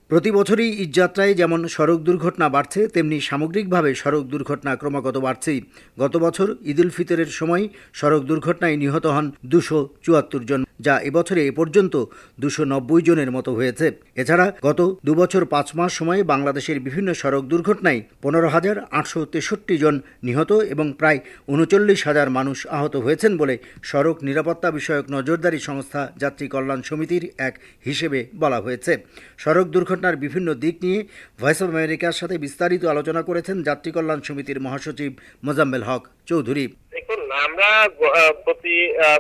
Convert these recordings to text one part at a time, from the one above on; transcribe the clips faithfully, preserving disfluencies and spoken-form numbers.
প্রতি বছরই ঈদযাত্রায় যেমন সড়ক দুর্ঘটনা বাড়ছে, তেমনি সামগ্রিকভাবে সড়ক দুর্ঘটনা ক্রমাগত বাড়ছেই। গত বছর ঈদ উল ফিতরের সময় সড়ক দুর্ঘটনায় নিহত হন দুশো চুয়াত্তর জন, যা এবছরে এ পর্যন্ত দুশো নব্বই জনের মতো হয়েছে। এছাড়া গত দুবছর পাঁচ মাস সময়ে বাংলাদেশের বিভিন্ন সড়ক দুর্ঘটনায় পনেরো হাজার আটশো তেষট্টি জন নিহত এবং প্রায় উনচল্লিশ হাজার মানুষ আহত হয়েছেন বলে সড়ক নিরাপত্তা বিষয়ক নজরদারি সংস্থা যাত্রী কল্যাণ সমিতির এক হিসেবে বলা হয়েছে। সড়ক দুর্ঘটনা ঘটনার বিভিন্ন দিক নিয়ে ভয়েস অব আমেরিকার সাথে বিস্তারিত আলোচনা করেছেন যাত্রী কল্যাণ সমিতির মহাসচিব মোজাম্মেল হক চৌধুরী। দেখুন, আমরা প্রতি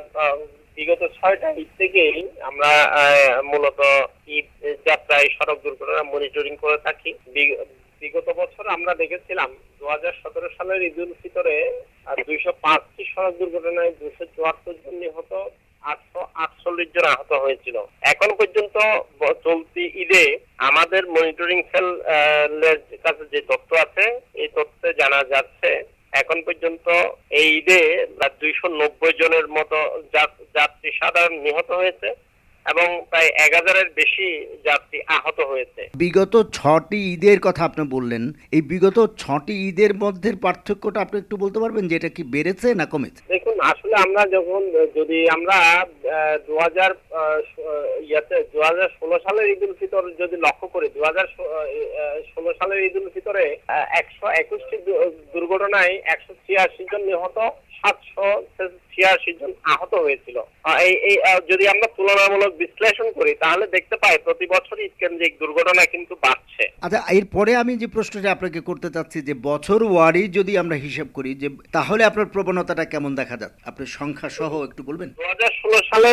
বিগত ছয়টা ঈদ থেকেই আমরা মূলত ঈদ যাত্রায় সড়ক দুর্ঘটনা মনিটরিং করে থাকি। বিগত বছর আমরা দেখেছিলাম দু হাজার সতেরো সালের ঈদ উল ফিতরে দুইশো পাঁচটি সড়ক দুর্ঘটনায় দুশো চুয়াত্তর জন নিহত, আটশো আটচল্লিশ জন আহত হয়েছিল। এখন পর্যন্ত চলতি ঈদে আমাদের মনিটরিং সেল এর কাছে যে তথ্য আছে, এই তথ্যে জানা যাচ্ছে এখন পর্যন্ত এই ঈদে দুইশো নব্বই জনের মতো যাত্রী সাধারণ নিহত হয়েছে এবং প্রায় এক হাজারের বেশি যাত্রী আহত হয়েছে। বিগত ছটি ঈদের কথা আপনি বললেন, এই বিগত ছটি ঈদের মধ্যে পার্থক্যটা আপনি একটু বলতে পারবেন যে এটা কি বেড়েছে না কমেছে? দেখুন, আসলে আমরা যখন যদি আমরা দু হাজার ইয়াতে দু হাজার ষোলো সালের ঈদ উল ফিতর যদি লক্ষ্য করি, দু হাজার ষোলো সালের ঈদ উল ফিতরে একশো একুশটি দুর্ঘটনায় একশো ছিয়াশি জন নিহত, সাতশো ছিয়াশি জন আহত হয়েছিল। এই যদি আমরা তুলনামূলক বিশ্লেষণ করি তাহলে দেখতে পাই প্রতি বছর ঈদ কেন্দ্রিক দুর্ঘটনা কিন্তু বাড়ছে। আচ্ছা, এরপরে আমি যে প্রশ্নটা আপনাকে করতে চাচ্ছি যে বছর ওয়ারি যদি আমরা হিসাব করি যে তাহলে আপনার প্রবণতাটা কেমন দেখা যাচ্ছে, আপনার সংখ্যা সহ একটু বলবেন। দু হাজার ষোলো সালে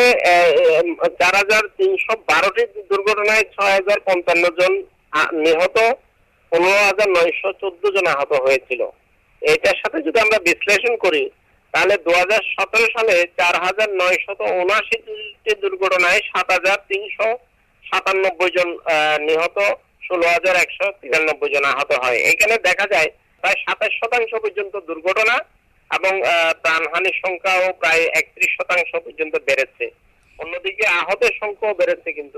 চার হাজার তিনশো বারোটি দুর্ঘটনায় ছয় হাজার পঞ্চান্ন জন নিহত, পনেরো হাজার নয়শো চোদ্দ জন আহত হয়েছিল। এটার সাথে যদি আমরা বিশ্লেষণ করি তাহলে দু হাজার সতেরো সালে চার হাজার নয়শত উনআশিটি দুর্ঘটনায় সাত হাজার তিনশো সাতানব্বই জন নিহত, ষোলো হাজার একশো তিরানব্বই জন আহত হয়। এখানে দেখা যায় প্রায় সাতাশ শতাংশ পর্যন্ত দুর্ঘটনা এবং প্রাণহানির সংখ্যাও প্রায় একত্রিশ শতাংশ পর্যন্ত বেড়েছে। অন্যদিকে আহতের সংখ্যাও বেড়েছে, কিন্তু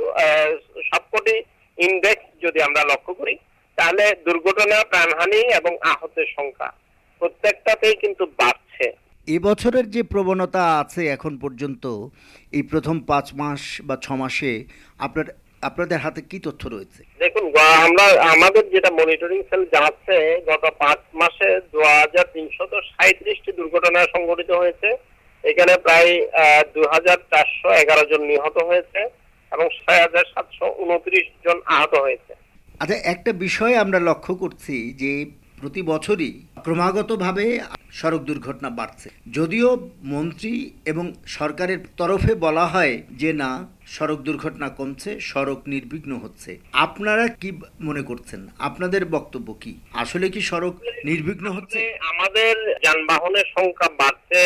সবকটি ইন্ডেক্স যদি আমরা লক্ষ্য করি তাহলে দুর্ঘটনা, প্রাণহানি এবং আহতের সংখ্যা প্রত্যেকটাতেই কিন্তু বাড়ছে। এবছরের যে প্রবণতা আছে এখন পর্যন্ত এই প্রথম পাঁচ মাস বা ছ মাসে আপনার আপনাদের হাতে কি তথ্য রয়েছে? দেখুন, আমরা আমাদের যেটা মনিটরিং সেল জানাচ্ছে গত পাঁচ মাসে দু হাজার তিনশত সাঁইত্রিশটি দুর্ঘটনা সংঘটিত হয়েছে। এখানে প্রায় দু হাজার চারশো এগারো জন নিহত হয়েছে এবং ছয় হাজার সাতশো উনত্রিশ জন আহত হয়েছে। আচ্ছা, একটা বিষয় আমরা লক্ষ্য করছি যে প্রতি বছরই ক্রমাগতভাবে সড়ক দুর্ঘটনা বাড়ছে, যদিও মন্ত্রী এবং সরকারের তরফে বলা হয় যে না, সড়ক দুর্ঘটনা কমছে, সড়ক নির্বিঘ্ন হচ্ছে। আপনারা কি মনে করছেন, আপনাদের বক্তব্য কি? আসলে কি সড়ক নির্বিঘ্ন হচ্ছে? আমাদের যানবাহনের সংখ্যা বাড়ছে,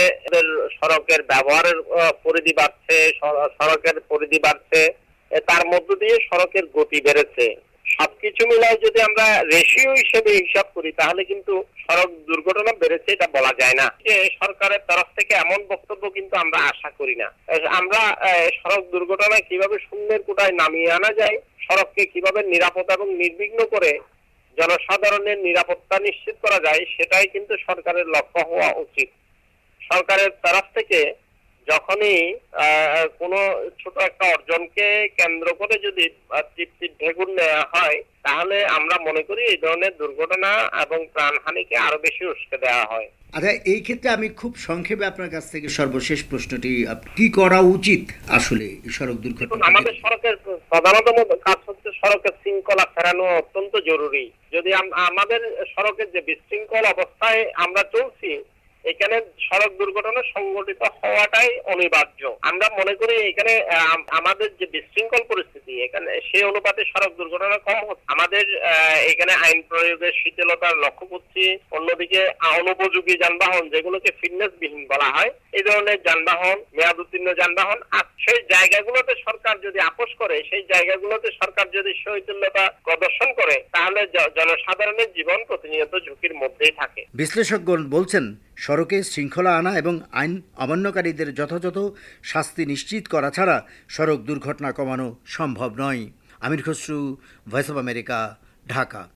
সড়কের ব্যবহারের পরিধি বাড়ছে, সড়কের পরিধি বাড়ছে, তার মধ্য দিয়ে সড়কের গতি বেড়েছে। সবকিছু মিলাই যদি আমরা রেশিও হিসেবে হিসাব করি তাহলে কিন্তু সড়ক দুর্ঘটনা বেড়েছে এটা বলা যায় না। যে সরকারের তরফ থেকে এমন বক্তব্য কিন্তু আমরা আশা করি না। আমরা সড়ক দুর্ঘটনা কিভাবে শূন্যের কোটায় নামিয়ে আনা যায়, সড়ককে কিভাবে নিরাপদ এবং নির্বিঘ্ন করে জনসাধারণের নিরাপত্তা নিশ্চিত করা যায়, সেটাই কিন্তু সরকারের লক্ষ্য হওয়া উচিত। সরকারের তরফ থেকে যখনই কোনো ছোট একটা অর্জনকে কেন্দ্র করে যদি তৃপ্তির ঢেকুর নেওয়া হয় তাহলে আমরা মনে করি এই ধরনের দুর্ঘটনা এবং প্রাণহানিকে আরো বেশি উস্কে দেওয়া হয়। আচ্ছা, এই ক্ষেত্রে আমি খুব সংক্ষেপে আপনার কাছ থেকে সর্বশেষ প্রশ্নটি, কি করা উচিত আসলে সড়ক দুর্ঘটনা? আমাদের সড়কের প্রধানতম কাজ হচ্ছে সড়কের শৃঙ্খলা ফেরানো অত্যন্ত জরুরি। যদি আমাদের সড়কের যে বিশৃঙ্খল অবস্থায় আমরা চলছি, এখানে সড়ক দুর্ঘটনা সংঘটিত হওয়াটাই অনিবার্য। আমরা মনে করি এখানে আমাদের যে বিশৃঙ্খল পরিস্থিতি, এখানে সেই অনুপাতে সড়ক দুর্ঘটনা কম হচ্ছে। আমাদের এখানে আইন প্রয়োগের শিথিলতা লক্ষ্য করছি। অন্যদিকে অনুপযোগী যানবাহন, যেগুলোকে ফিটনেস বিহীন বলা হয়, এই ধরনের যানবাহন, মেয়াদ উত্তীর্ণ যানবাহন, সেই জায়গাগুলোতে সরকার যদি আপোষ করে, সেই জায়গাগুলোতে সরকার যদি সহিতুল্যতা প্রদর্শন করে, তাহলে জনসাধারণের জীবন প্রতিনিয়ত ঝুঁকির মধ্যেই থাকে। বিশ্লেষকগণ বলছেন সড়কে শৃঙ্খলা আনা এবং আইন অমান্যকারীদের যথাযথ শাস্তি নিশ্চিত করা ছাড়া সড়ক দুর্ঘটনা কমানো সম্ভব নয়। Amir Khasru, voice of America, Dhaka.